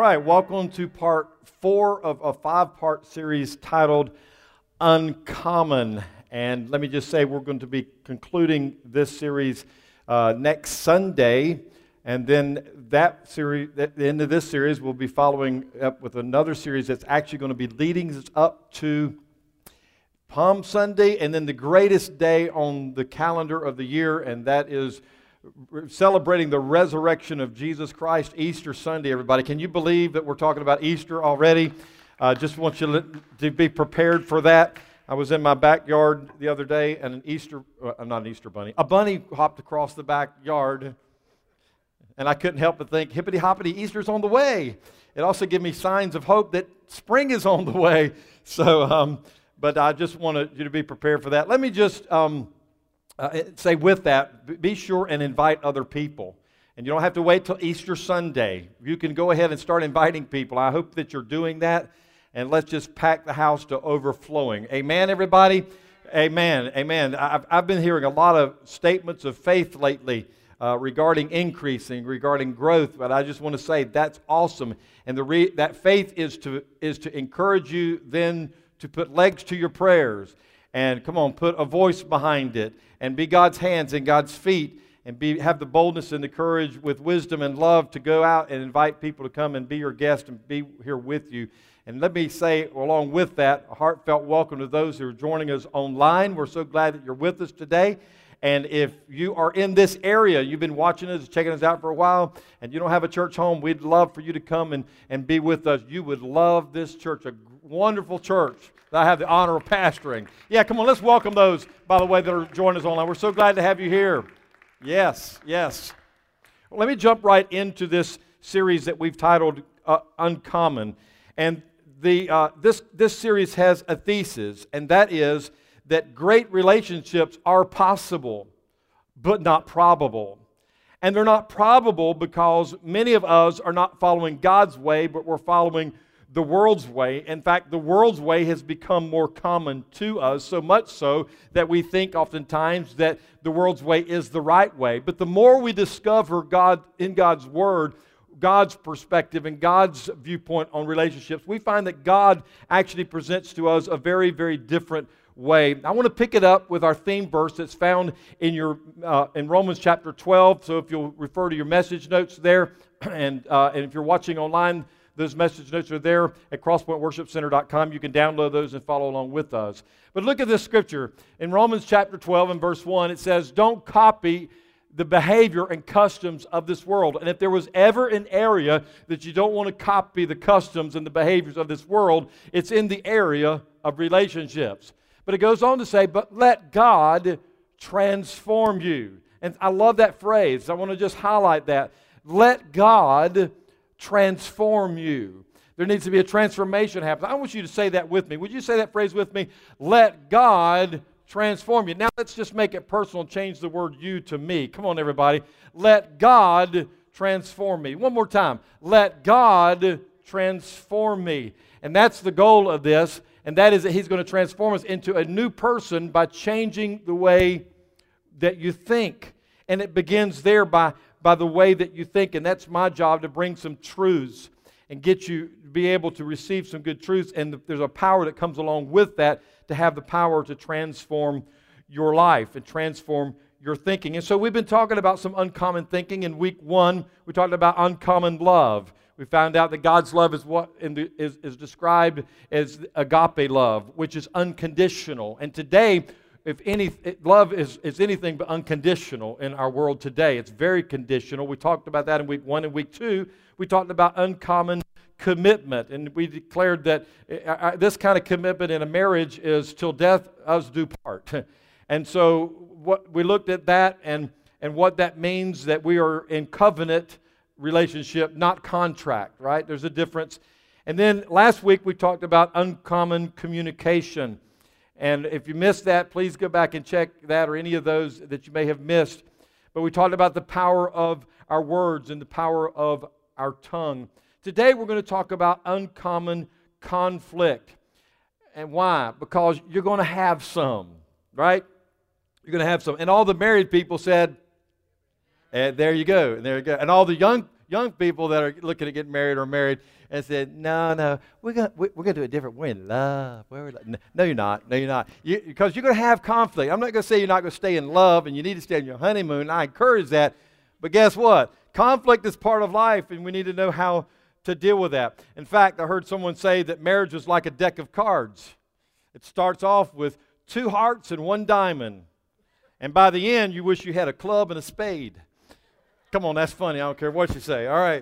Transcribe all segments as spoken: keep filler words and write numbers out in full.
right, welcome to part four of a five-part series titled Uncommon. And let me just say we're going to be concluding this series uh, next Sunday. And then that series, at the end of this series, we'll be following up with another series that's actually going to be leading us up to Palm Sunday, and then the greatest day on the calendar of the year, and that is celebrating the resurrection of Jesus Christ, Easter Sunday, everybody. Can you believe that we're talking about Easter already? I uh, just want you to be prepared for that. I was in my backyard the other day, and an Easter, uh, not an Easter bunny, a bunny hopped across the backyard, and I couldn't help but think, hippity-hoppity, Easter's on the way. It also gave me signs of hope that spring is on the way. So, um, but I just wanted you to be prepared for that. Let me just um, uh, say with that, be sure and invite other people. And you don't have to wait till Easter Sunday. You can go ahead and start inviting people. I hope that you're doing that. And let's just pack the house to overflowing. Amen, everybody? Amen. Amen. I've, I've been hearing a lot of statements of faith lately uh, regarding increasing, regarding growth. But I just want to say that's awesome. And the re- that faith is to is to encourage you then to put legs to your prayers. And come on, put a voice behind it. And be God's hands and God's feet. And be have the boldness and the courage with wisdom and love to go out and invite people to come and be your guest and be here with you. And let me say, along with that, a heartfelt welcome to those who are joining us online. We're so glad that you're with us today. And if you are in this area, you've been watching us, checking us out for a while, and you don't have a church home, we'd love for you to come and, and be with us. You would love this church, a wonderful church that I have the honor of pastoring. Yeah, come on, let's welcome those, by the way, that are joining us online. We're so glad to have you here. Yes, yes. Well, let me jump right into this series that we've titled uh, Uncommon. And the uh, this this series has a thesis, and that is that great relationships are possible, but not probable. And they're not probable because many of us are not following God's way, but we're following the world's way. In fact, the world's way has become more common to us, so much so that we think oftentimes that the world's way is the right way. But the more we discover God in God's Word, God's perspective and God's viewpoint on relationships, we find that God actually presents to us a very, very different way. I want to pick it up with our theme verse that's found in your uh, in Romans chapter twelve. So if you'll refer to your message notes there, and uh, and if you're watching online, those message notes are there at crosspoint worship center dot com. You can download those and follow along with us. But look at this scripture. In Romans chapter twelve and verse one, it says, "Don't copy the behavior and customs of this world." And if there was ever an area that you don't want to copy the customs and the behaviors of this world, it's in the area of relationships. But it goes on to say, "But let God transform you." And I love that phrase. I want to just highlight that. Let God transform you. There needs to be a transformation happen. I want you to say that with me. Would you say that phrase with me? Let God transform you. Now let's just make it personal and change the word you to me. Come on, everybody. Let God transform me. One more time. Let God transform me. And that's the goal of this, and that is that He's going to transform us into a new person by changing the way that you think. And it begins there by, by the way that you think, and that's my job, to bring some truths and get you to be able to receive some good truths. And there's a power that comes along with that, to have the power to transform your life and transform your thinking. And so we've been talking about some uncommon thinking. In week one, we talked about uncommon love. We found out that God's love is what in the, is, is described as agape love, which is unconditional. And today, if any love is, is anything but unconditional in our world today. It's very conditional. We talked about that in week one and week two. We talked about uncommon commitment, and we declared that uh, this kind of commitment in a marriage is till death us do part. And so what we looked at that and, and what that means, that we are in covenant relationship, not contract, right? There's a difference. And then last week we talked about uncommon communication. And if you missed that, please go back and check that or any of those that you may have missed. But we talked about the power of our words and the power of our tongue. Today we're going to talk about uncommon conflict. And why? Because you're going to have some, right? You're going to have some. And all the married people said, and there you go, and there you go. And all the young young people that are looking at getting married or married and said, no, no, we're going we're going to do it different. We're in love. We're in love. No, you're not. No, you're not. You, because you're going to have conflict. I'm not going to say you're not going to stay in love and you need to stay on your honeymoon. I encourage that. But guess what? Conflict is part of life, and we need to know how to deal with that. In fact, I heard someone say that marriage was like a deck of cards. It starts off with two hearts and one diamond. And by the end, you wish you had a club and a spade. Come on, that's funny. I don't care what you say. All right.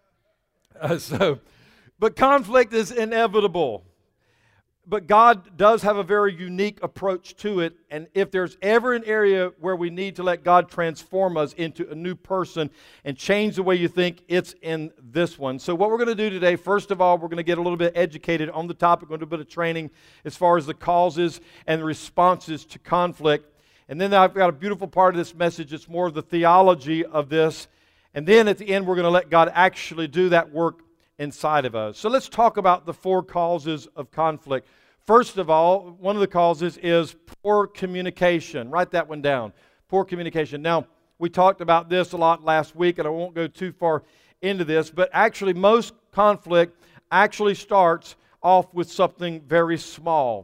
Uh, so, but conflict is inevitable. But God does have a very unique approach to it. And if there's ever an area where we need to let God transform us into a new person and change the way you think, it's in this one. So what we're going to do today, first of all, we're going to get a little bit educated on the topic, we're going to do a bit of training as far as the causes and the responses to conflict. And then I've got a beautiful part of this message. It's more of the theology of this. And then at the end, we're going to let God actually do that work inside of us. So let's talk about the four causes of conflict. First of all, one of the causes is poor communication. Write that one down. Poor communication. Now, we talked about this a lot last week, and I won't go too far into this, but actually most conflict actually starts off with something very small.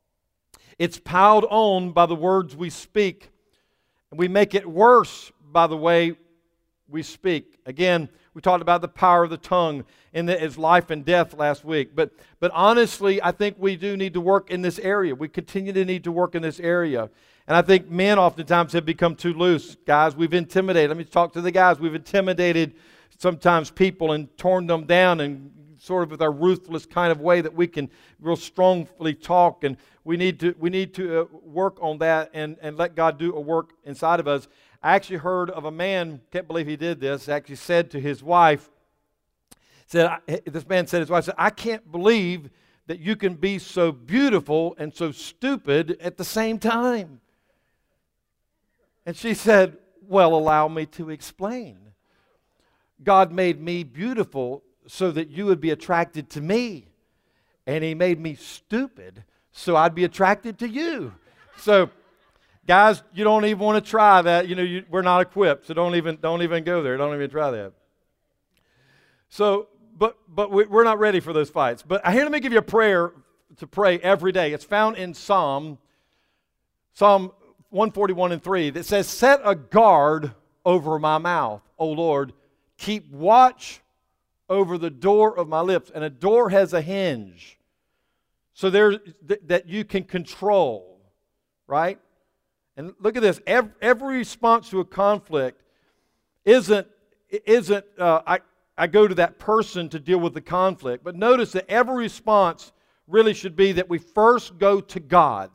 It's piled on by the words we speak, and we make it worse by the way we speak. Again, we talked about the power of the tongue and that is life and death last week. But, but honestly, I think we do need to work in this area. We continue to need to work in this area. And I think men oftentimes have become too loose. Guys, we've intimidated. Let me talk to the guys. We've intimidated sometimes people and torn them down and sort of with our ruthless kind of way that we can real strongly talk. And we need to we need to uh, work on that and, and let God do a work inside of us. I actually heard of a man, can't believe he did this, actually said to his wife, said, this man said to his wife, said, I can't believe that you can be so beautiful and so stupid at the same time. And she said, well, allow me to explain. God made me beautiful so that you would be attracted to me. And He made me stupid so I'd be attracted to you. So, guys, you don't even want to try that. You know, you, we're not equipped, so don't even don't even go there. Don't even try that. So, but but we, we're not ready for those fights. But here, let me give you a prayer to pray every day. It's found in Psalm, Psalm one forty-one and three that says, set a guard over my mouth, O Lord. Keep watch over the door of my lips. And a door has a hinge. So there th- that you can control, right? And look at this. Every, every response to a conflict isn't, isn't uh, I, I go to that person to deal with the conflict. But notice that every response really should be that we first go to God.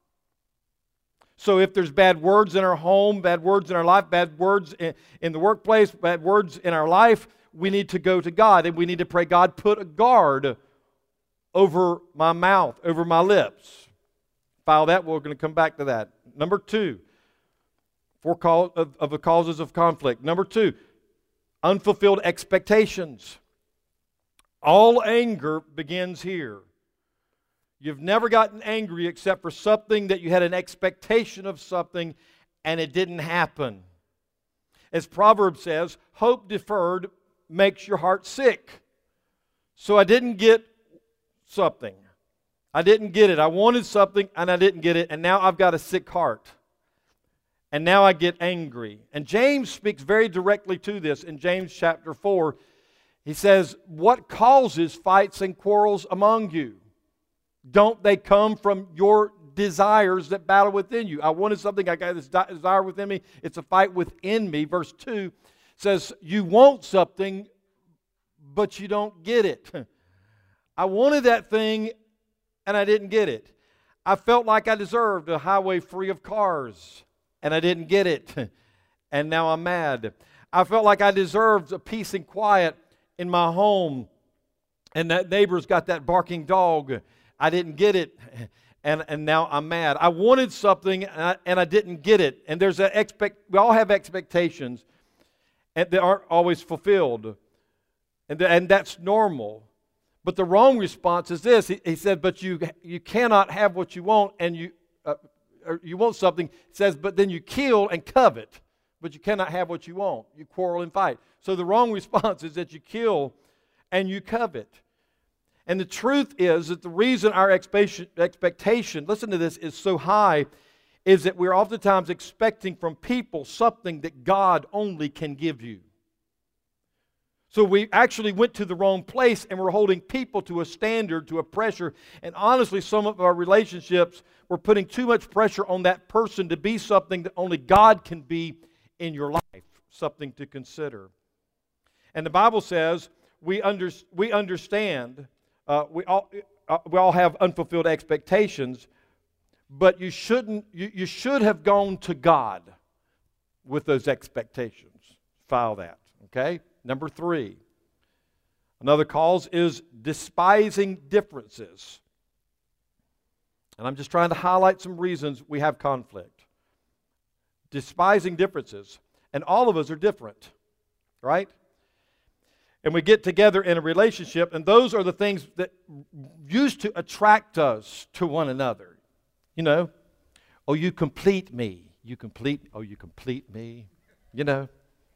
So if there's bad words in our home, bad words in our life, bad words in, in the workplace, bad words in our life, we need to go to God. And we need to pray, God, put a guard over my mouth, over my lips. File that. We're going to come back to that. Number two, four cause of, of the causes of conflict. Number two, unfulfilled expectations. All anger begins here. You've never gotten angry except for something that you had an expectation of something and it didn't happen. As Proverbs says, hope deferred makes your heart sick. So I didn't get something. I didn't get it. I wanted something and I didn't get it, and now I've got a sick heart. And now I get angry. And James speaks very directly to this in James chapter four. He says, what causes fights and quarrels among you? Don't they come from your desires that battle within you? I wanted something, I got this desire within me. It's a fight within me. Verse two says, you want something, but you don't get it. I wanted that thing, and I didn't get it. I felt like I deserved a highway free of cars, and I didn't get it. And now I'm mad. I felt like I deserved a peace and quiet in my home, and that neighbor's got that barking dog. I didn't get it, and, and now I'm mad. I wanted something, and I, and I didn't get it. And there's an expect. We all have expectations, and they aren't always fulfilled, and the, and that's normal. But the wrong response is this. He, he said, but you you cannot have what you want, and you uh, or you want something. It says, but then you kill and covet but you cannot have what you want. You quarrel and fight. So the wrong response is that you kill and you covet. And the truth is that the reason our expectation, expectation, listen to this, is so high is that we're oftentimes expecting from people something that God only can give you. So we actually went to the wrong place and we're holding people to a standard, to a pressure. And honestly, some of our relationships, we're putting too much pressure on that person to be something that only God can be in your life. Something to consider. And the Bible says we, under, we understand, uh, we, all, uh, we all have unfulfilled expectations, but you shouldn't. You, you should have gone to God with those expectations. File that, okay? Number three, another cause is despising differences. And I'm just trying to highlight some reasons we have conflict. Despising differences. And all of us are different, right? And we get together in a relationship, and those are the things that used to attract us to one another. You know, oh, you complete me. You complete, oh, you complete me. You know.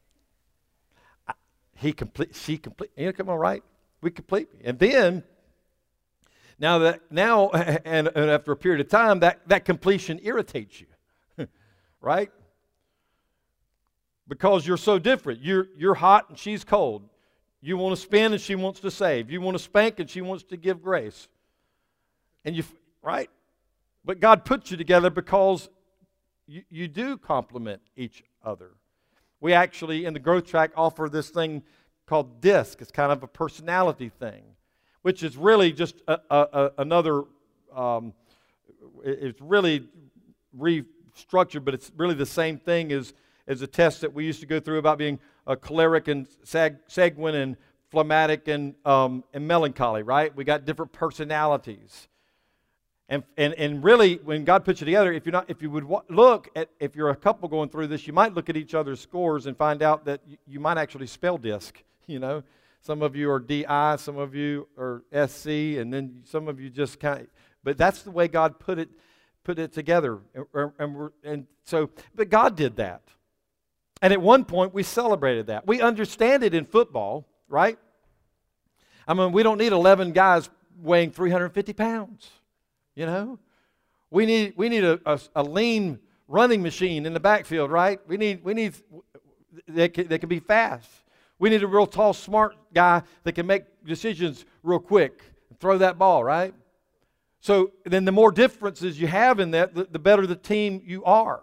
He complete, she complete, you know, come on, right? We complete me. And then, now that, now, and, and after a period of time, that, that completion irritates you, right? Because you're so different. You're, you're hot and she's cold. You want to spin and she wants to save. You want to spank and she wants to give grace. And you, right? But God puts you together because you, you do complement each other. We actually, in the growth track, offer this thing called DISC. It's kind of a personality thing, which is really just a, a, a, another, um, it's really restructured, but it's really the same thing as, as a test that we used to go through about being a choleric and sag, sanguine and phlegmatic and, um, and melancholy, right? We got different personalities. And, and and really, when God puts you together, if you're not, if you would wa- look at, if you're a couple going through this, you might look at each other's scores and find out that you, you might actually spell DISC. You know, some of you are D I, some of you are S C, and then some of you just kind of. But that's the way God put it, put it together, and, and, we're, and so. But God did that, and at one point we celebrated that. We understand it in football, right? I mean, we don't need eleven guys weighing three hundred fifty pounds. You know, we need we need a, a, a lean running machine in the backfield, right? We need we need they can, they can be fast. We need a real tall, smart guy that can make decisions real quick and throw that ball, right? So then, the more differences you have in that, the, the better the team you are.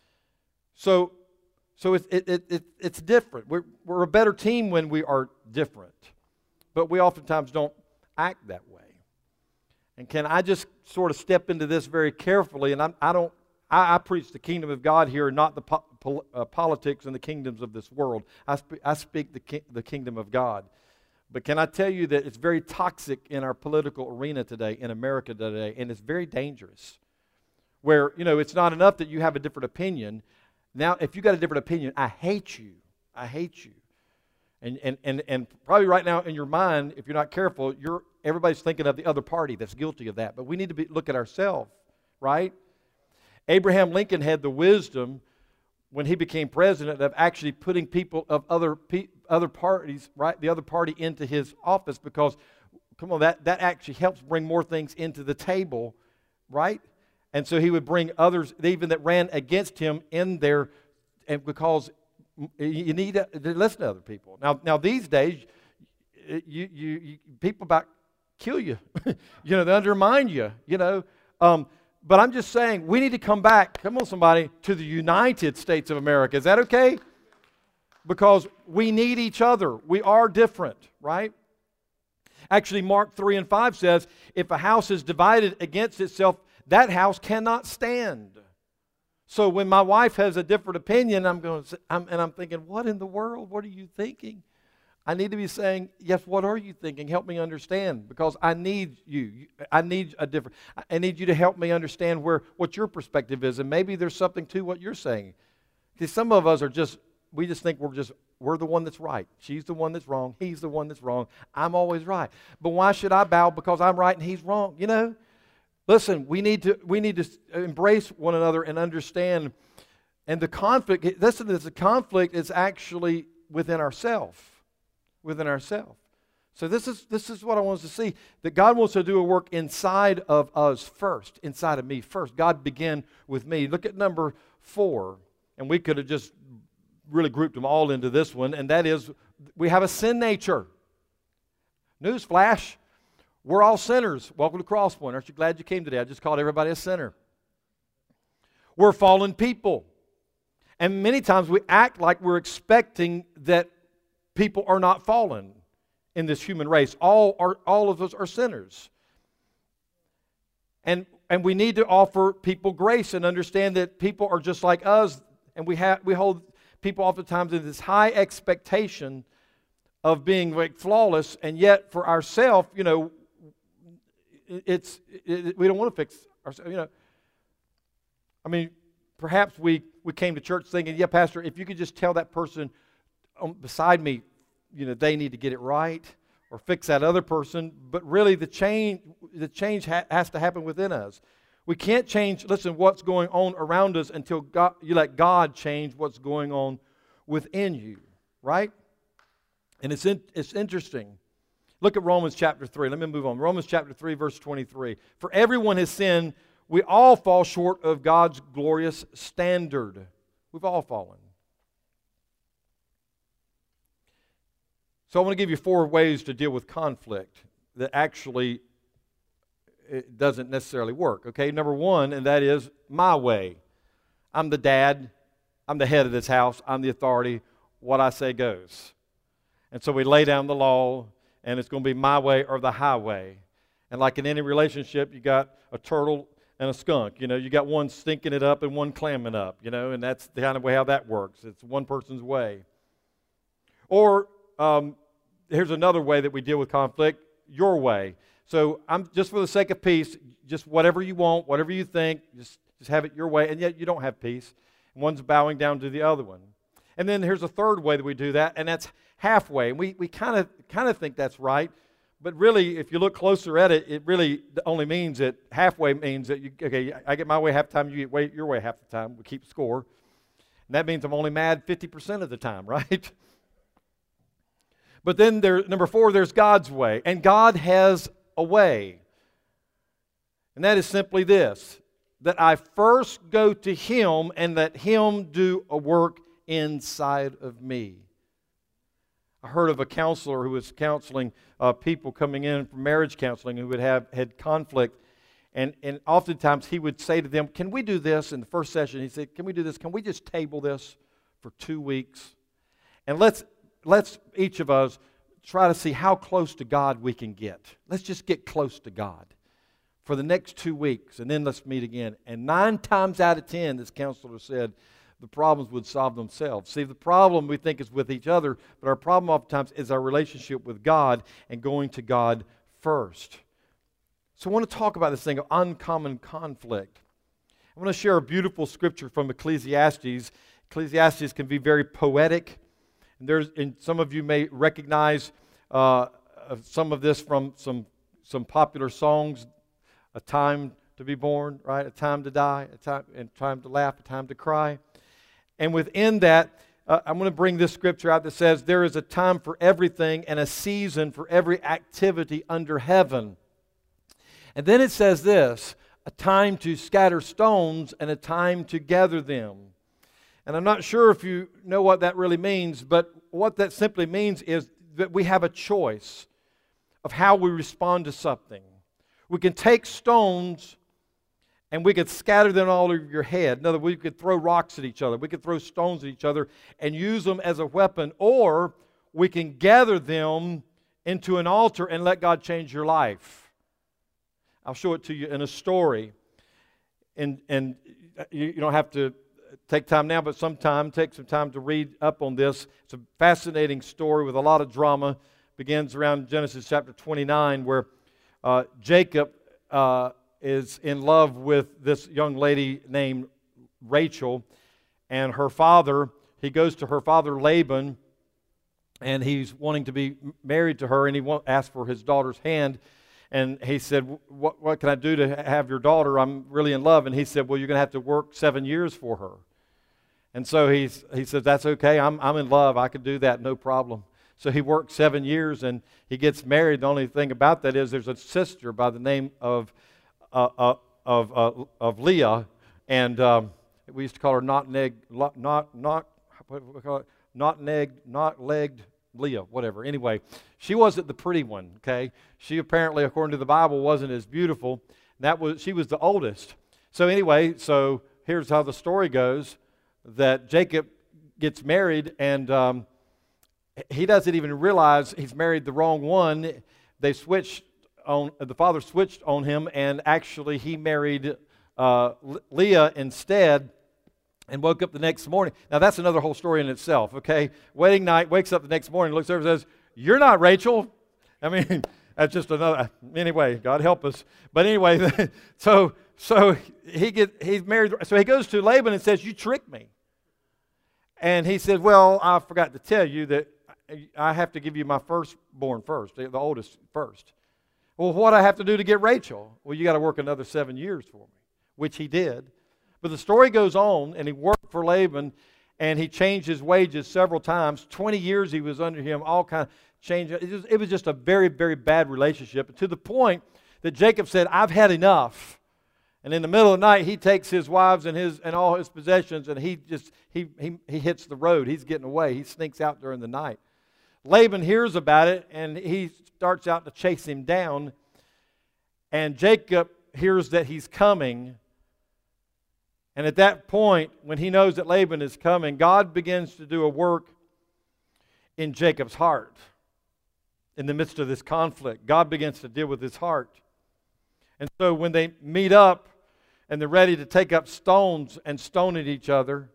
So, so it's it, it, it it's different. We're we're a better team when we are different, but we oftentimes don't act that way. And can I just sort of step into this very carefully? And I'm, I don't, I, I preach the kingdom of God here, not the po- pol- uh, politics and the kingdoms of this world. I, spe- I speak the, ki- the kingdom of God. But can I tell you that it's very toxic in our political arena today, in America today, and it's very dangerous. Where, you know, it's not enough that you have a different opinion. Now, if you got a different opinion, I hate you. I hate you. And, and, and, and probably right now in your mind, if you're not careful, you're everybody's thinking of the other party that's guilty of that. But we need to be, look at ourselves, right? Abraham Lincoln had the wisdom when he became president of actually putting people of other pe- other parties, right, the other party into his office because, come on, that, that actually helps bring more things into the table, right? And so he would bring others, even that ran against him, in there, and because you need to listen to other people. Now, now these days, you, you, you people about kill you. You know, they undermine you, you know. Um, but I'm just saying, we need to come back, come on somebody, to the United States of America. Is that okay? Because we need each other. We are different, right? Actually, Mark three and five says, if a house is divided against itself, that house cannot stand. So when my wife has a different opinion, I'm going to, I'm, and I'm thinking, what in the world? What are you thinking? I need to be saying, yes, what are you thinking? Help me understand, because I need you. I need a different, I need you to help me understand where, what your perspective is, and maybe there's something to what you're saying. See, some of us are just, we just think we're just, we're the one that's right. She's the one that's wrong. He's the one that's wrong. I'm always right. But why should I bow because I'm right and he's wrong? You know? Listen, we need to we need to embrace one another and understand And the conflict, listen to this, the conflict is actually within ourselves. Within ourselves. So this is this is what I want us to see, that God wants to do a work inside of us first, inside of me first. God began with me. Look at number four, and we could have just really grouped them all into this one, and that is we have a sin nature. Newsflash, we're all sinners. Welcome to Crosspoint. Aren't you glad you came today? I just called everybody a sinner. We're fallen people. And many times we act like we're expecting that people are not fallen in this human race. All are, all of us are sinners. And, and we need to offer people grace and understand that people are just like us. And we, have, we hold people oftentimes in this high expectation of being like flawless. And yet for ourselves, you know, it's it, we don't want to fix ourselves. You know, I mean, perhaps we, we came to church thinking, yeah, Pastor, if you could just tell that person um, beside me, you know, they need to get it right or fix that other person. But really the change, the change ha- has to happen within us. We can't change, listen, what's going on around us until God, you let God change what's going on within you, right? And it's in, it's interesting. Look at Romans chapter three. Let me move on. Romans chapter three, verse twenty-three. For everyone has sinned. We all fall short of God's glorious standard. We've all fallen. So I want to give you four ways to deal with conflict that actually it doesn't necessarily work. Okay, number one, and that is my way. I'm the dad. I'm the head of this house. I'm the authority. What I say goes. And so we lay down the law, and it's going to be my way or the highway. And like in any relationship, you got a turtle and a skunk. You know, you got one stinking it up and one clamming up, you know, and that's the kind of way how that works. It's one person's way. Or um, here's another way that we deal with conflict, your way. So I'm just for the sake of peace, just whatever you want, whatever you think, just, just have it your way, and yet you don't have peace. And one's bowing down to the other one. And then here's a third way that we do that, and that's halfway. And we we kind of kind of think that's right. But really, if you look closer at it, it really only means that halfway means that, you, okay, I get my way half the time, you get way, your way half the time. We keep score. And that means I'm only mad fifty percent of the time, right? But then there, number four, there's God's way. And God has a way. And that is simply this, that I first go to Him and let Him do a work inside of me. I heard of a counselor who was counseling uh, people coming in from marriage counseling who would have had conflict, and, and oftentimes he would say to them, can we do this? In the first session, he said, can we do this? Can we just table this for two weeks? And let's, let's each of us try to see how close to God we can get. Let's just get close to God for the next two weeks, and then let's meet again. And nine times out of ten, this counselor said, the problems would solve themselves. See, the problem we think is with each other, but our problem oftentimes is our relationship with God and going to God first. So I want to talk about this thing of uncommon conflict. I want to share a beautiful scripture from Ecclesiastes. Ecclesiastes can be very poetic. And there's, and some of you may recognize uh, some of this from some, some popular songs. A time to be born, right? A time to die, a time, a time to laugh, a time to cry. And within that, uh, I'm going to bring this scripture out that says, there is a time for everything and a season for every activity under heaven. And then it says this, a time to scatter stones and a time to gather them. And I'm not sure if you know what that really means, but what that simply means is that we have a choice of how we respond to something. We can take stones and we could scatter them all over your head. In other words, we could throw rocks at each other. We could throw stones at each other and use them as a weapon. Or we can gather them into an altar and let God change your life. I'll show it to you in a story. And, and you, you don't have to take time now, but sometime, take some time to read up on this. It's a fascinating story with a lot of drama. It begins around Genesis chapter twenty-nine, where uh, Jacob uh, is in love with this young lady named Rachel, and her father, he goes to her father Laban, and he's wanting to be married to her, and he want, asked for his daughter's hand, and he said, what, what can I do to have your daughter? I'm really in love. And he said, well, you're going to have to work seven years for her. And so he's, he says, that's okay, I'm, I'm in love, I could do that, no problem. So he worked seven years and he gets married. The only thing about that is there's a sister by the name of uh, uh, of uh, of Leah, and um, we used to call her not neg, not not not what do we call it? Not negged, not legged Leah, whatever. Anyway, she wasn't the pretty one. Okay, she apparently, according to the Bible, wasn't as beautiful. That was she was the oldest. So anyway, so here's how the story goes: that Jacob gets married and. Um, He doesn't even realize he's married the wrong one. They switched on, the father switched on him, and actually he married uh, Leah instead and woke up the next morning. Now that's another whole story in itself, okay? Wedding night, wakes up the next morning, looks over and says, "You're not Rachel." I mean, that's just another, anyway, God help us. But anyway, so so he get he's married, so he goes to Laban and says, "You tricked me." And he said, "Well, I forgot to tell you that I have to give you my firstborn first, the oldest first." "Well, what do I have to do to get Rachel?" "Well, you got to work another seven years for me," which he did. But the story goes on, and he worked for Laban, and he changed his wages several times. twenty years he was under him, all kind of change. It was, it was just a very, very bad relationship, to the point that Jacob said, "I've had enough." And in the middle of the night, he takes his wives and his and all his possessions, and he just he he he hits the road. He's getting away. He sneaks out during the night. Laban hears about it, and he starts out to chase him down. And Jacob hears that he's coming. And at that point, when he knows that Laban is coming, God begins to do a work in Jacob's heart. In the midst of this conflict, God begins to deal with his heart. And so when they meet up and they're ready to take up stones and stone at each other,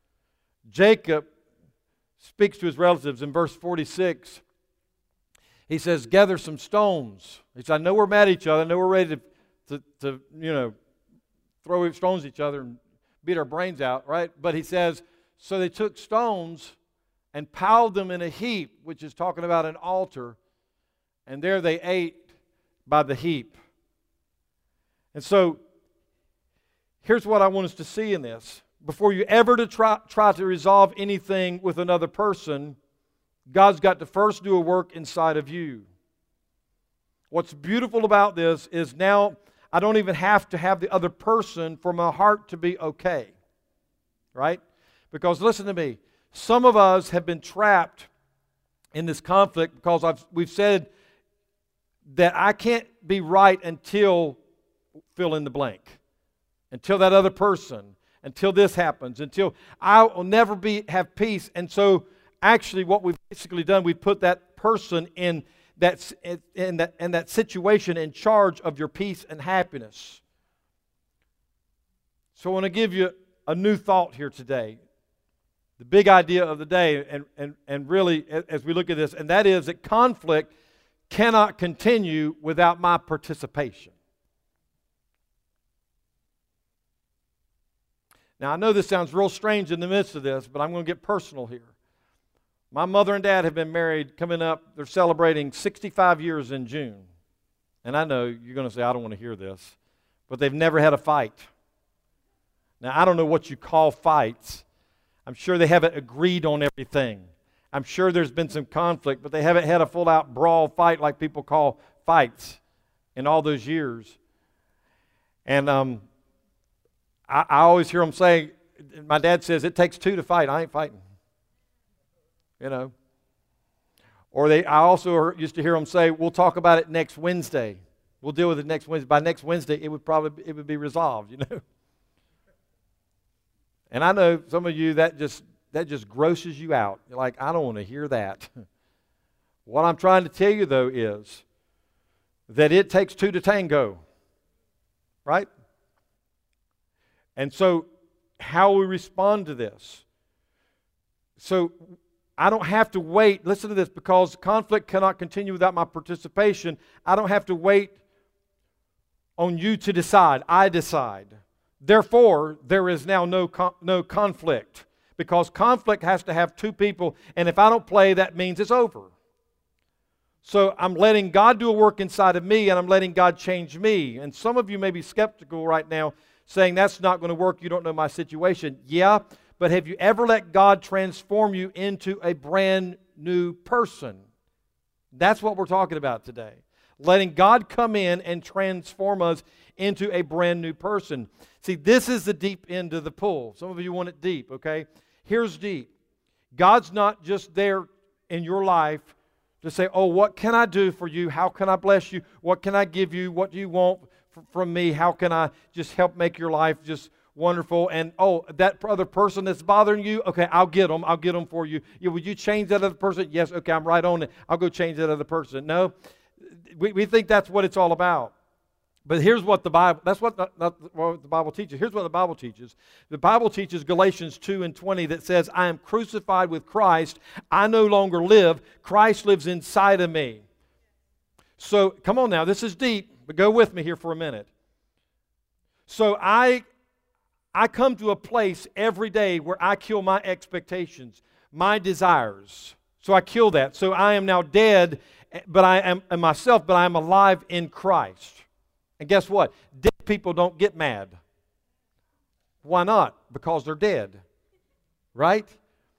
Jacob speaks to his relatives in verse forty-six. He says, "Gather some stones." He said, "I know we're mad at each other. I know we're ready to, to, to you know, throw stones at each other and beat our brains out, right?" But he says, so they took stones and piled them in a heap, which is talking about an altar, and there they ate by the heap. And so, here's what I want us to see in this. Before you ever to try, try to resolve anything with another person, God's got to first do a work inside of you. What's beautiful about this is now I don't even have to have the other person for my heart to be okay. Right? Because listen to me, some of us have been trapped in this conflict because I've, we've said that I can't be right until fill in the blank. Until that other person, until this happens, until I will never be have peace. And so actually what we've basically done, we put that person in that, in that, in that situation in charge of your peace and happiness. So I want to give you a new thought here today. The big idea of the day, and, and, and really as we look at this, and that is that conflict cannot continue without my participation. Now, I know this sounds real strange in the midst of this, but I'm going to get personal here. My mother and dad have been married coming up, they're celebrating sixty-five years in June. And I know you're going to say, I don't want to hear this, but they've never had a fight. Now, I don't know what you call fights. I'm sure they haven't agreed on everything. I'm sure there's been some conflict, but they haven't had a full-out brawl fight like people call fights in all those years. And um, I, I always hear them say, my dad says, it takes two to fight. I ain't fighting. You know. Or they, I also used to hear them say, we'll talk about it next Wednesday. We'll deal with it next Wednesday. By next Wednesday, it would probably it would be resolved, you know. And I know some of you, that just that just grosses you out. You're like, I don't want to hear that. What I'm trying to tell you, though, is that it takes two to tango. Right? And so, how we respond to this. So, I don't have to wait. Listen to this, because conflict cannot continue without my participation. I don't have to wait on you to decide. I decide. Therefore, there is now no con- no conflict, because conflict has to have two people, and if I don't play, that means it's over. So I'm letting God do a work inside of me, and I'm letting God change me. And some of you may be skeptical right now, saying that's not going to work. You don't know my situation. Yeah, but have you ever let God transform you into a brand new person? That's what we're talking about today. Letting God come in and transform us into a brand new person. See, this is the deep end of the pool. Some of you want it deep, okay? Here's deep. God's not just there in your life to say, oh, what can I do for you? How can I bless you? What can I give you? What do you want f- from me? How can I just help make your life just wonderful? And, oh, that other person that's bothering you, okay, I'll get them. I'll get them for you. Yeah, would you change that other person? Yes, okay, I'm right on it. I'll go change that other person. No, we, we think that's what it's all about. But here's what the Bible, that's what the, not what the Bible teaches. Here's what the Bible teaches. The Bible teaches Galatians two and twenty that says, I am crucified with Christ. I no longer live. Christ lives inside of me. So, come on now, this is deep, but go with me here for a minute. So I, I come to a place every day where I kill my expectations, my desires. So I kill that. So I am now dead, but I am in myself, but I am alive in Christ. And guess what? Dead people don't get mad. Why not? Because they're dead. Right?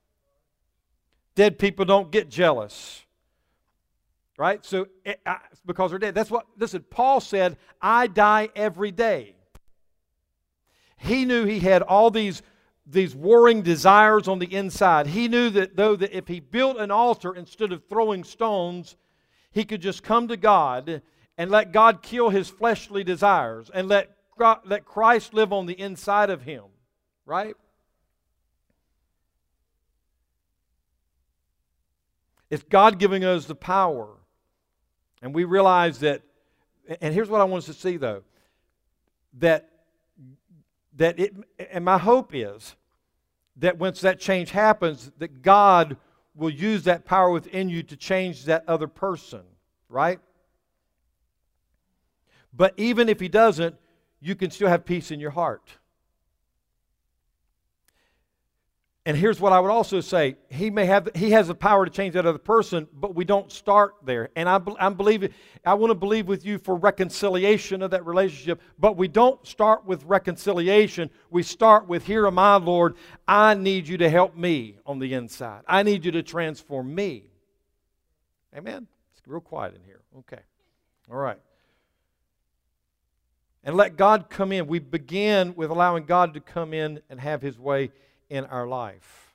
Dead people don't get jealous. Right? So, it, I, because they're dead. That's what, listen, Paul said, I die every day. He knew he had all these, these warring desires on the inside. He knew that though that if he built an altar instead of throwing stones, he could just come to God and let God kill his fleshly desires and let, let Christ live on the inside of him. Right? It's God giving us the power. And we realize that, and here's what I want us to see though, that, that it, and my hope is that once that change happens, that God will use that power within you to change that other person. Right? But even if he doesn't, you can still have peace in your heart. And here's what I would also say. He may have, he has the power to change that other person, but we don't start there. And I, I believe, I want to believe with you for reconciliation of that relationship, but we don't start with reconciliation. We start with, here am I, Lord. I need you to help me on the inside. I need you to transform me. Amen? It's real quiet in here. Okay. All right. And let God come in. We begin with allowing God to come in and have his way in our life.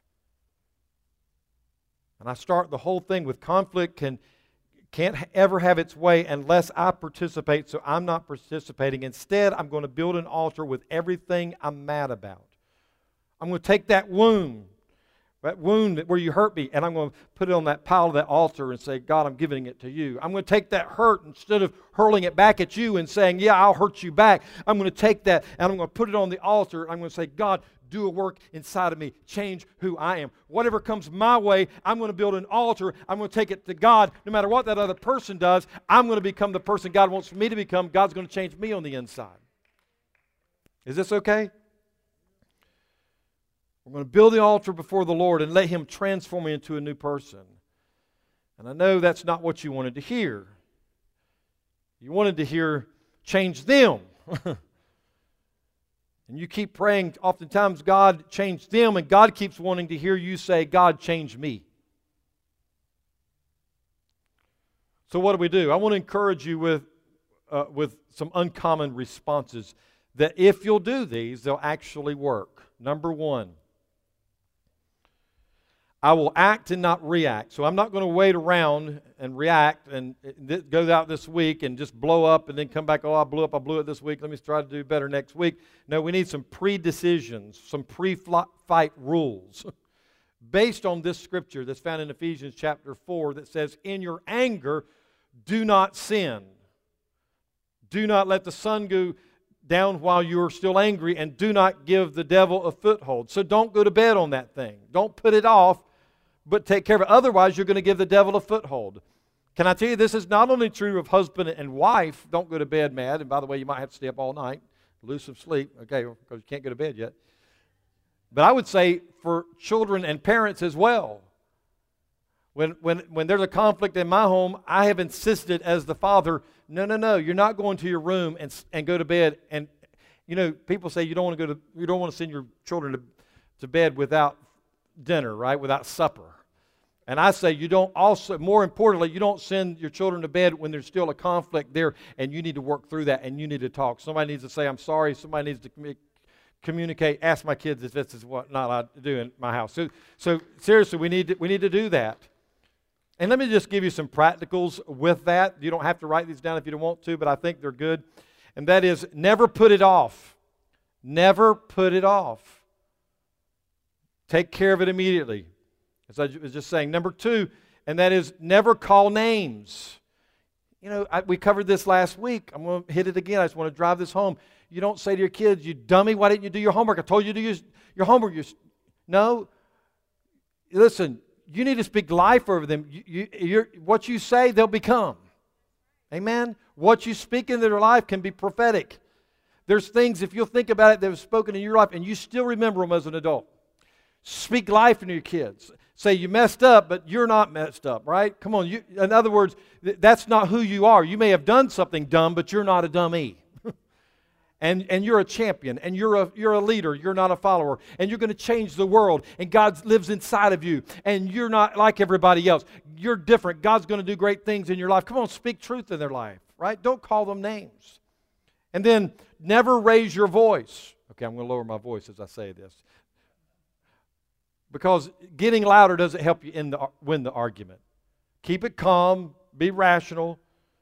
And I start the whole thing with conflict can, can't ever have its way unless I participate, so I'm not participating. Instead, I'm going to build an altar with everything I'm mad about. I'm going to take that wound, that wound where you hurt me, and I'm going to put it on that pile of that altar and say, God, I'm giving it to you. I'm going to take that hurt instead of hurling it back at you and saying, yeah, I'll hurt you back. I'm going to take that and I'm going to put it on the altar. I'm going to say, God, do a work inside of me. Change who I am. Whatever comes my way, I'm going to build an altar. I'm going to take it to God. No matter what that other person does, I'm going to become the person God wants me to become. God's going to change me on the inside. Is this okay? We're going to build the altar before the Lord and let him transform me into a new person. And I know that's not what you wanted to hear. You wanted to hear, change them. And you keep praying, oftentimes, God, change them, and God keeps wanting to hear you say, God, change me. So what do we do? I want to encourage you with, uh, with some uncommon responses that if you'll do these, they'll actually work. Number one, I will act and not react. So I'm not going to wait around and react and th- go out this week and just blow up and then come back, oh, I blew up, I blew it this week. Let me try to do better next week. No, we need some pre-decisions, some pre-fight rules based on this scripture that's found in Ephesians chapter four that says, in your anger, do not sin. Do not let the sun go down while you're still angry, and do not give the devil a foothold. So don't go to bed on that thing. Don't put it off, but take care of it. Otherwise, you're going to give the devil a foothold. Can I tell you, this is not only true of husband and wife. Don't go to bed mad. And by the way, you might have to stay up all night, lose some sleep, okay, because you can't go to bed yet. But I would say for children and parents as well. When, when, when there's a conflict in my home, I have insisted as the father, no, no, no, you're not going to your room and, and go to bed. And, you know, people say you don't want to go to, you don't want to send your children to to bed without dinner, right? Without supper. And I say you don't also, more importantly, you don't send your children to bed when there's still a conflict there and you need to work through that and you need to talk. Somebody needs to say, I'm sorry. Somebody needs to commu- communicate. Ask my kids if this is what not allowed to do in my house. So, so seriously, we need to, we need to do that. And let me just give you some practicals with that. You don't have to write these down if you don't want to, but I think they're good. And that is never put it off. Never put it off. Take care of it immediately. As I was just saying. Number two, and that is never call names. You know, I, we covered this last week. I'm going to hit it again. I just want to drive this home. You don't say to your kids, you dummy, why didn't you do your homework? I told you to do your, your homework. You, no. Listen, you need to speak life over them. You, you, you're, what you say, they'll become. Amen? What you speak into their life can be prophetic. There's things, if you'll think about it, that have spoken in your life, and you still remember them as an adult. Speak life into your kids. Say you messed up, but you're not messed up, right? Come on. You, in other words, th- that's not who you are. You may have done something dumb, but you're not a dummy. and and you're a champion, and you're a you're a leader. You're not a follower, and you're going to change the world. And God lives inside of you, and you're not like everybody else. You're different. God's going to do great things in your life. Come on, speak truth in their life, right? Don't call them names. And then never raise your voice. Okay, I'm going to lower my voice as I say this. Because getting louder doesn't help you in the, win the argument. Keep it calm, be rational,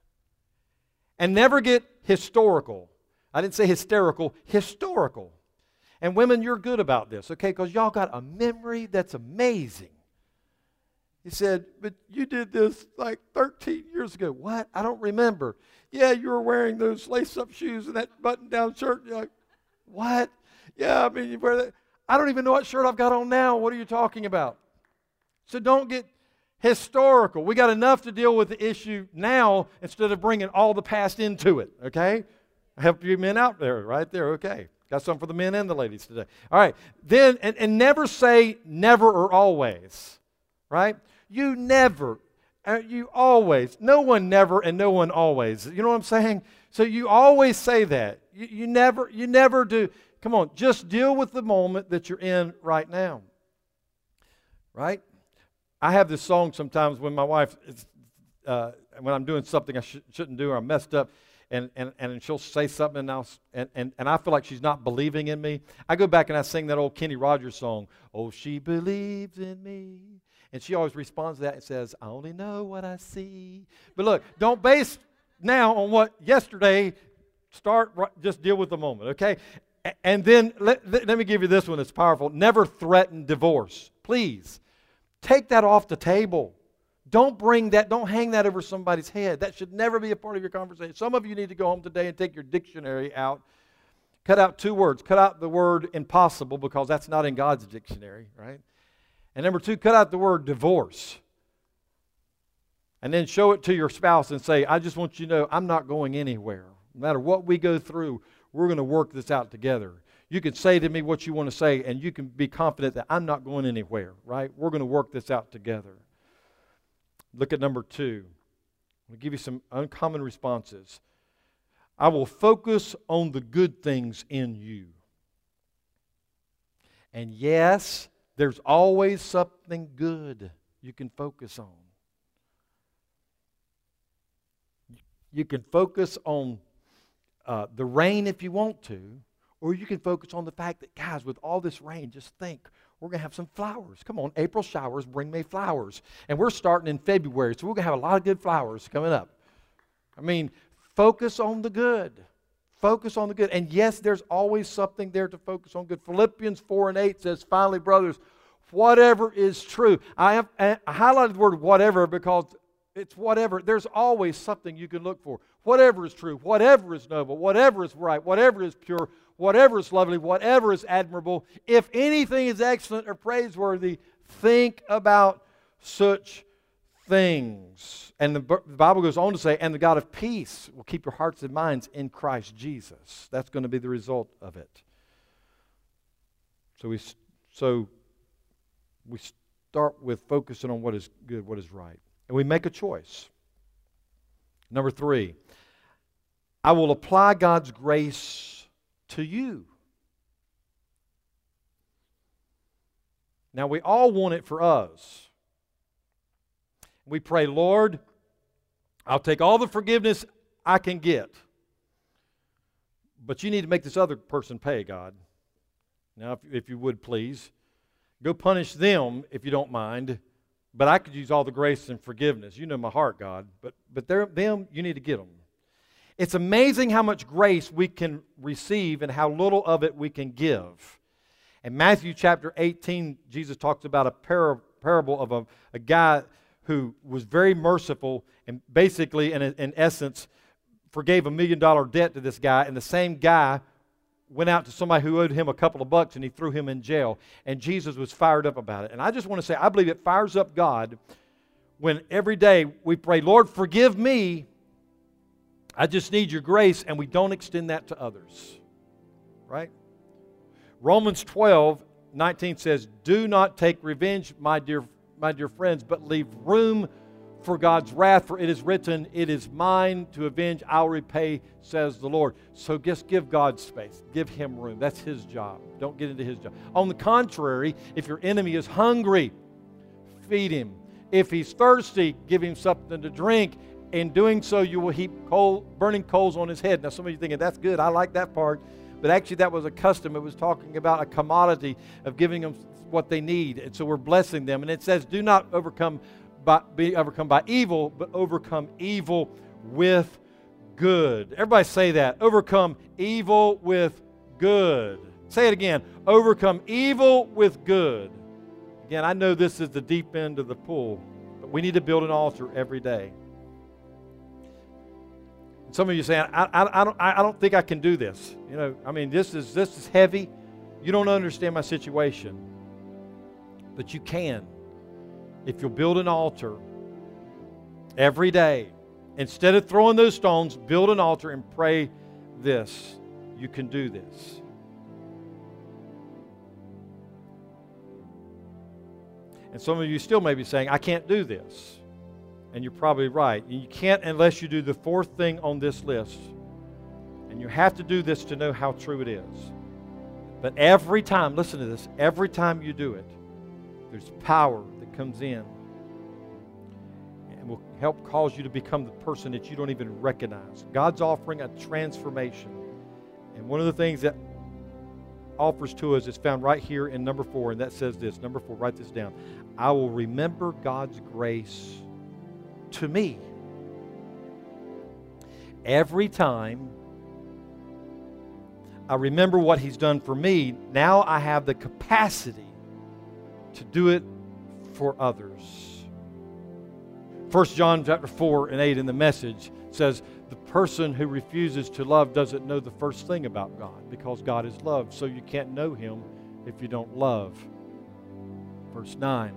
and never get historical. I didn't say hysterical, historical. And women, you're good about this, okay? Because y'all got a memory that's amazing. He said, but you did this like thirteen years ago. What? I don't remember. Yeah, you were wearing those lace-up shoes and that button-down shirt. You're like, what? Yeah, I mean, you wear that. I don't even know what shirt I've got on now. What are you talking about? So don't get historical. We got enough to deal with the issue now instead of bringing all the past into it, okay? I help you men out there, right there, okay. Got some for the men and the ladies today. All right, then, and, and never say never or always, right? You never, uh, you always. No one never and no one always. You know what I'm saying? So you always say that. You, you never, you never do. Come on, just deal with the moment that you're in right now. Right? I have this song sometimes when my wife, is, uh, when I'm doing something I sh- shouldn't do or I'm messed up, and, and, and she'll say something and, I'll, and, and, and I feel like she's not believing in me. I go back and I sing that old Kenny Rogers song, "Oh, she believes in me." And she always responds to that and says, "I only know what I see." But look, don't base now on what yesterday, start, just deal with the moment, okay? And then, let, let me give you this one that's powerful. Never threaten divorce. Please, take that off the table. Don't bring that, don't hang that over somebody's head. That should never be a part of your conversation. Some of you need to go home today and take your dictionary out. Cut out two words. Cut out the word impossible because that's not in God's dictionary, right? And number two, cut out the word divorce. And then show it to your spouse and say, I just want you to know I'm not going anywhere. No matter what we go through, we're going to work this out together. You can say to me what you want to say, and you can be confident that I'm not going anywhere, right? We're going to work this out together. Look at number two. I'll give you some uncommon responses. I will focus on the good things in you. And yes, there's always something good you can focus on. You can focus on uh, the rain if you want to, or you can focus on the fact that, guys, with all this rain, just think, we're going to have some flowers. Come on, April showers bring May flowers. And we're starting in February, so we're going to have a lot of good flowers coming up. I mean, focus on the good. Focus on the good. And yes, there's always something there to focus on good. Philippians four and eight says, finally, brothers, whatever is true. I have I highlighted the word whatever because it's whatever. There's always something you can look for. Whatever is true, whatever is noble, whatever is right, whatever is pure, whatever is lovely, whatever is admirable. If anything is excellent or praiseworthy, think about such things. And the Bible goes on to say, and the God of peace will keep your hearts and minds in Christ Jesus. That's going to be the result of it. So we, so we start with focusing on what is good, what is right. And we make a choice. Number three, I will apply God's grace to you. Now, we all want it for us. We pray, Lord, I'll take all the forgiveness I can get. But you need to make this other person pay, God. Now, if, if you would, please. Go punish them if you don't mind. But I could use all the grace and forgiveness. You know my heart, God. But, but them, you need to get them. It's amazing how much grace we can receive and how little of it we can give. In Matthew chapter eighteen, Jesus talks about a par- parable of a, a guy who was very merciful and basically, in, in essence, forgave a million dollar debt to this guy, and the same guy went out to somebody who owed him a couple of bucks and he threw him in jail. And Jesus was fired up about it. And I just want to say, I believe it fires up God when every day we pray, Lord, forgive me. I just need your grace, and we don't extend that to others. Right? Romans twelve nineteen says, do not take revenge, my dear, my dear friends, but leave room for God's wrath, for it is written, it is mine to avenge, I'll repay, says the Lord. So just give God space. Give Him room. That's His job. Don't get into His job. On the contrary, if your enemy is hungry, feed him. If he's thirsty, give him something to drink. In doing so, you will heap coal, burning coals on his head. Now, some of you are thinking, that's good. I like that part. But actually, that was a custom. It was talking about a commodity of giving them what they need. And so we're blessing them. And it says, do not overcome By, be overcome by evil, but overcome evil with good. Everybody say that. Overcome evil with good. Say it again. Overcome evil with good. Again, I know this is the deep end of the pool, but we need to build an altar every day. And some of you saying, I, I, I, don't, I don't think I can do this. You know, I mean, this is, this is heavy. You don't understand my situation. But you can. If you'll build an altar every day, instead of throwing those stones, build an altar and pray this. You can do this. And some of you still may be saying, I can't do this. And you're probably right. You can't unless you do the fourth thing on this list. And you have to do this to know how true it is. But every time, listen to this, every time you do it, there's power comes in and will help cause you to become the person that you don't even recognize. God's offering a transformation. And one of the things that offers to us is found right here in number four, and that says this. Number four, write this down. I will remember God's grace to me. Every time I remember what He's done for me, now I have the capacity to do it for others. First John chapter four and eight in the Message says, the person who refuses to love doesn't know the first thing about God, because God is love. So you can't know Him if you don't love. Verse nine.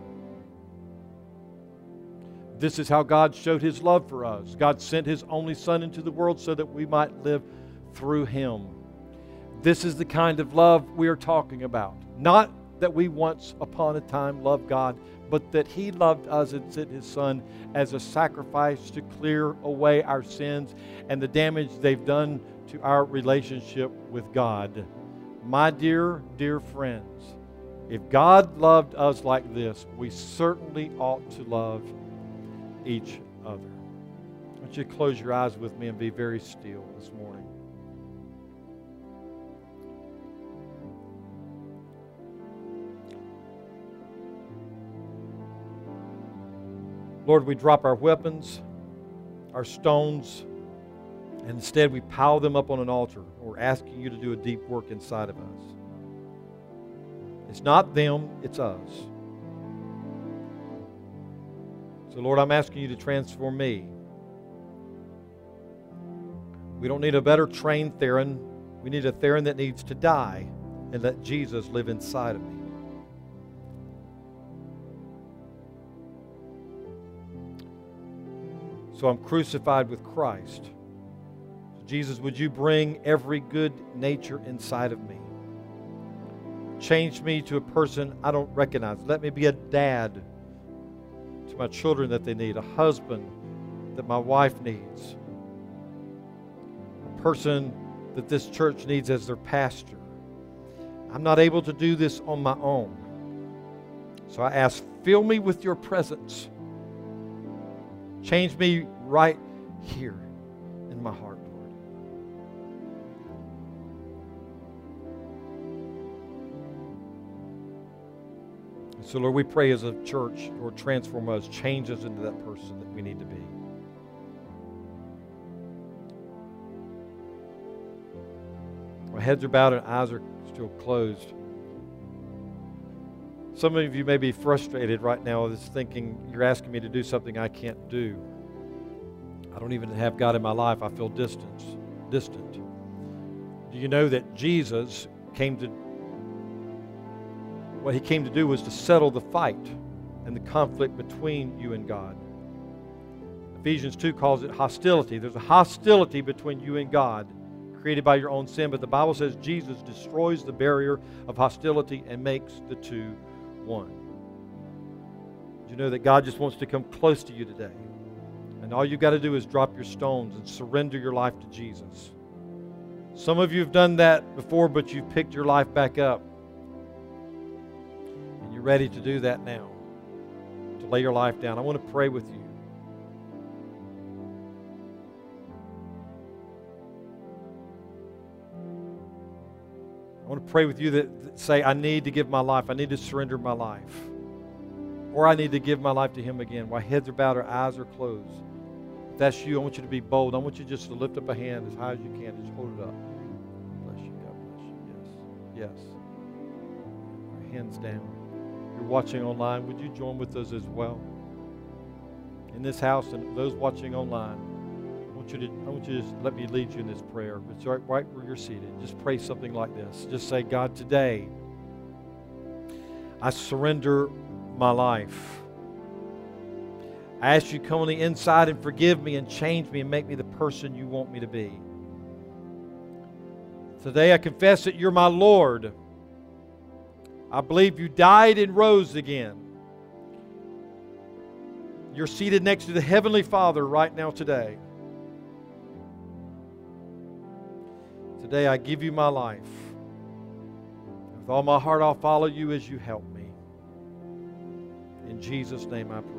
This is how God showed His love for us. God sent His only Son into the world so that we might live through Him. This is the kind of love we are talking about. Not that we once upon a time loved God, but that He loved us and sent His Son as a sacrifice to clear away our sins and the damage they've done to our relationship with God. My dear, dear friends, if God loved us like this, we certainly ought to love each other. I want you to close your eyes with me and be very still this morning. Lord, we drop our weapons, our stones, and instead we pile them up on an altar. We're asking you to do a deep work inside of us. It's not them, it's us. So, Lord, I'm asking you to transform me. We don't need a better trained Theron. We need a Theron that needs to die and let Jesus live inside of me. So I'm crucified with Christ. Jesus, would you bring every good nature inside of me? Change me to a person I don't recognize. Let me be a dad to my children that they need, a husband that my wife needs, a person that this church needs as their pastor. I'm not able to do this on my own. So I ask, fill me with your presence. Change me right here in my heart, Lord. And so, Lord, we pray as a church, Lord, transform us, change us into that person that we need to be. Our heads are bowed and eyes are still closed. Some of you may be frustrated right now with thinking, you're asking me to do something I can't do. I don't even have God in my life. I feel distant. distant. Do you know that Jesus came to, what he came to do was to settle the fight and the conflict between you and God. Ephesians two calls it hostility. There's a hostility between you and God created by your own sin, but the Bible says Jesus destroys the barrier of hostility and makes the two one. Do you know that God just wants to come close to you today? And all you've got to do is drop your stones and surrender your life to Jesus. Some of you have done that before, but you've picked your life back up. And you're ready to do that now, to lay your life down. I want to pray with you. I want to pray with you that, that say, I need to give my life. I need to surrender my life. Or I need to give my life to Him again. While heads are bowed, our eyes are closed. If that's you, I want you to be bold. I want you just to lift up a hand as high as you can. Just hold it up. Bless you. God bless you. Yes. Yes. Our hands down. You're watching online. Would you join with us as well? In this house and those watching online, I want you to, I want you to just let me lead you in this prayer. It's right, right where you're seated. Just pray something like this. Just say, God, today I surrender my life. I ask you to come on the inside and forgive me and change me and make me the person you want me to be. Today I confess that you're my Lord. I believe you died and rose again. You're seated next to the Heavenly Father right now today. Today I give you my life. With all my heart I'll follow you as you help me. In Jesus' name I pray.